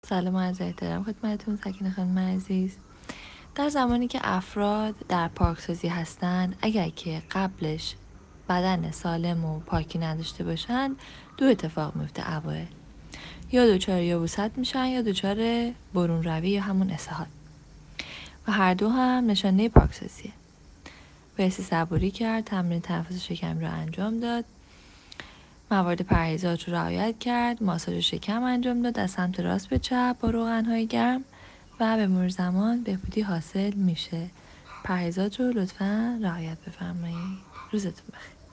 سلام و عرض احترام خدمتتون سکینه خانم عزیز. در زمانی که افراد در پاکسازی هستند، اگر که قبلش بدن سالم و پاکی نداشته باشند، دو اتفاق میفته اوایل. یا دچار یبوست میشن یا دچار برون روی یا همون اسهال، و هر دو هم نشانه پاکسازیه. بایستی صبوری کرد، تمرین تنفس شکم رو انجام داد، موارد پرهیزات رو رعایت کرد، ماساژ شکم انجام داد از سمت راست به چپ با روغن‌های گرم و به مرور زمان بهبودی حاصل میشه. پرهیزات رو لطفاً رعایت بفرمایید. روزتون بخیر.